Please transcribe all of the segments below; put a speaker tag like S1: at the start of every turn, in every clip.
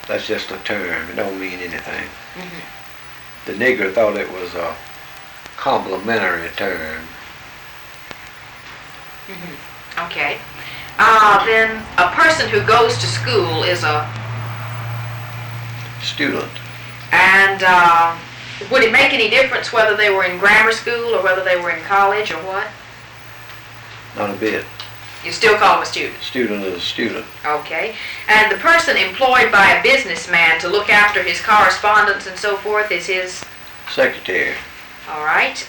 S1: That's just a term. It don't mean anything.
S2: Mm-hmm.
S1: The nigger thought it was a complimentary term.
S2: Mm-hmm. Okay. Then a person who goes to school is a
S1: Student.
S2: And would it make any difference whether they were in grammar school or whether they were in college or what?
S1: Not a bit.
S2: You still call them a student?
S1: Student is a student.
S2: Okay. And the person employed by a businessman to look after his correspondence and so forth is his?
S1: Secretary.
S2: All right.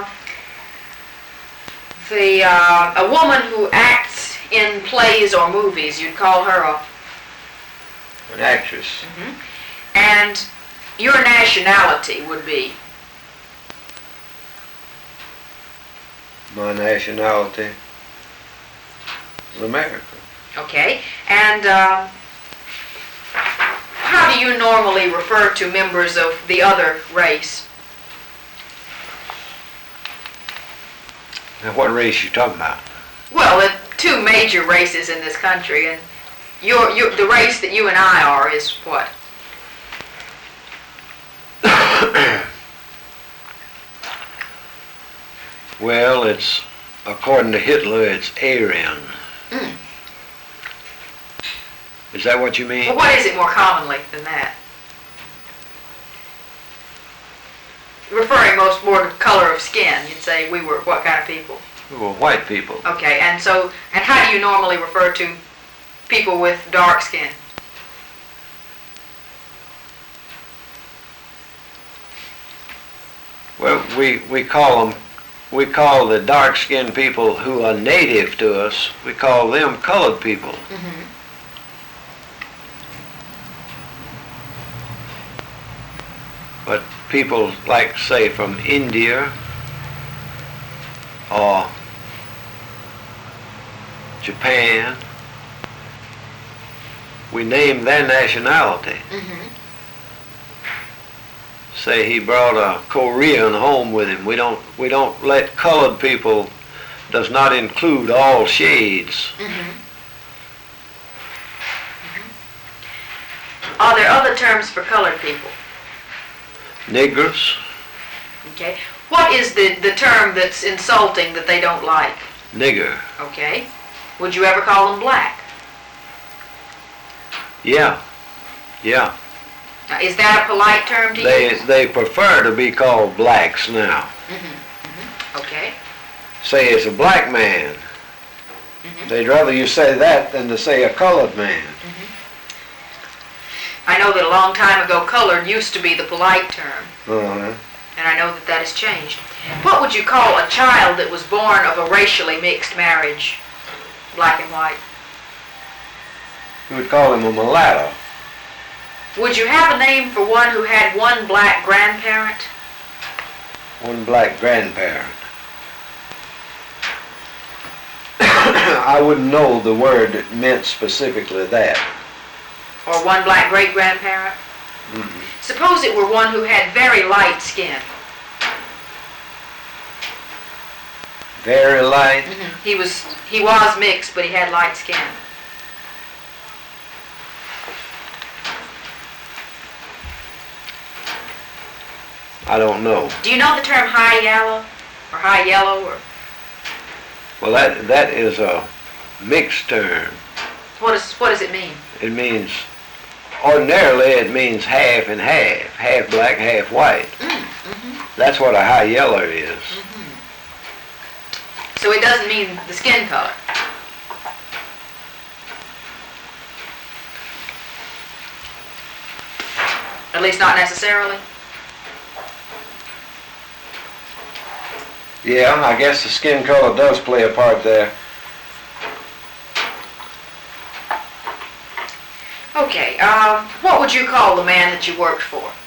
S2: A woman who acts in plays or movies, you'd call her a?
S1: An actress.
S2: Mm-hmm. And your nationality would be?
S1: My nationality is American.
S2: Okay. And how do you normally refer to members of the other race?
S1: Now, what race you talking about?
S2: Well, the two major races in this country, and the race that you and I are is what?
S1: Well, it's, according to Hitler, it's Aryan.
S2: Mm.
S1: Is that what you mean?
S2: Well, what is it more commonly than that? Referring more to color of skin, you'd say we were what kind of people?
S1: We were white people.
S2: Okay, and how do you normally refer to people with dark skin?
S1: Well, we call the dark-skinned people who are native to us, we call them colored people.
S2: Mm-hmm.
S1: But people like, say, from India or Japan, we name their nationality.
S2: Mm-hmm.
S1: Say he brought a Korean home with him. We don't let colored people, does not include all shades.
S2: Mm-hmm. Mm-hmm. Are there other terms for colored people?
S1: Niggers.
S2: Okay. What is the term that's insulting that they don't like?
S1: Nigger.
S2: Okay. Would you ever call them black?
S1: Yeah. Yeah.
S2: Now, is that a polite term to use?
S1: They prefer to be called blacks now.
S2: Mm-hmm. Mm-hmm. Okay.
S1: Say it's a black man.
S2: Mm-hmm.
S1: They'd rather you say that than to say a colored man.
S2: Mm-hmm. I know that a long time ago colored used to be the polite term.
S1: Uh-huh.
S2: And I know that that has changed. What would you call a child that was born of a racially mixed marriage, black and white?
S1: You would call him a mulatto.
S2: Would you have a name for one who had one black grandparent?
S1: One black grandparent. I wouldn't know the word that meant specifically that.
S2: Or one black great-grandparent?
S1: Mm-hmm.
S2: Suppose it were one who had very light skin.
S1: Very light?
S2: Mm-hmm. He was mixed, but he had light skin.
S1: I don't know.
S2: Do you know the term high yellow? Or high yellow? Or
S1: well, that is a mixed term.
S2: what does it mean?
S1: It means, ordinarily it means half and half. Half black, half white.
S2: Mm-hmm.
S1: That's what a high yeller is.
S2: Mm-hmm. So it doesn't mean the skin color? At least not necessarily?
S1: Yeah, I guess the skin color does play a part there.
S2: Okay, what would you call the man that you worked for?